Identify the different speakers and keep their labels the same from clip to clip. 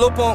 Speaker 1: Lil Pump.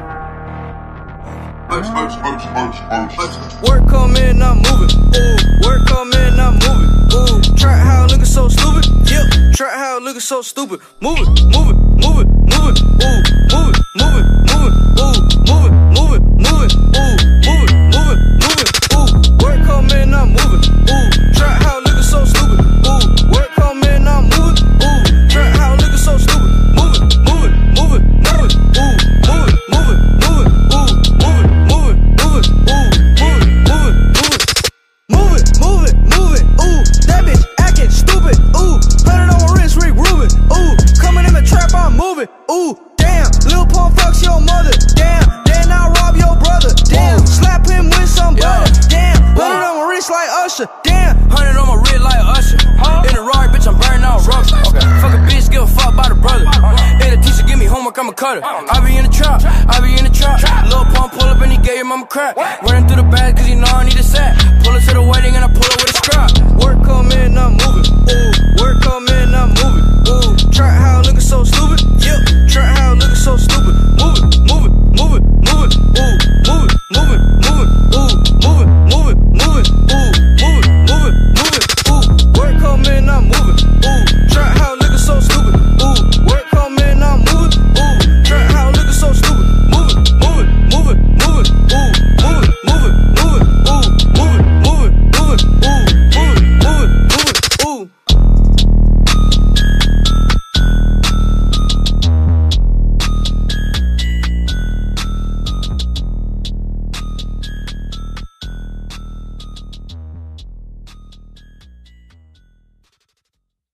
Speaker 1: Work come in, I'm moving. Ooh, work come in, I'm moving. Ooh, trap how looking so stupid. Yep, trap how looking so stupid. Move it, move it, move it, move it. Ooh, move it, move it, move it. Ooh, move it, move it, move it. Ooh, move it, move it, move it. Ooh, work come in, I'm moving. Ooh, trap how looking so stupid. Ooh, work come in, I'm moving. Ooh, trap how looking so stupid. Move it, move it, move it, move it. Ooh, move it, move it, move it. Ooh, move it, move it, move it. Ooh, move it, move it, move it. Move it, move it, move it. Ooh, that bitch acting stupid. Ooh, 100 on my wrist, Rick Rubin. Ooh, coming in the trap, I'm moving. Ooh, damn, Lil Pump fucks your mother. Damn, then I rob your brother. Damn, slap him with some butter. Damn, 100 on my wrist like Usher. Damn, 100 on my wrist like Usher. In a Rari, bitch, I'm burning out rubber. Fuck a bitch, give a fuck about a brother. And the teacher give me homework, I'm a cutter. I be in the trap, I be in the trap. Lil Pump pull up and he gave your mama crap. Running through the bag cause you know I need a sack. Pull up to the wedding and I pull up with a strap. Work come in, I'm moving. Ooh, work come in, I'm moving. Ooh, trap how looking so stupid. Yep, trap how looking so stupid.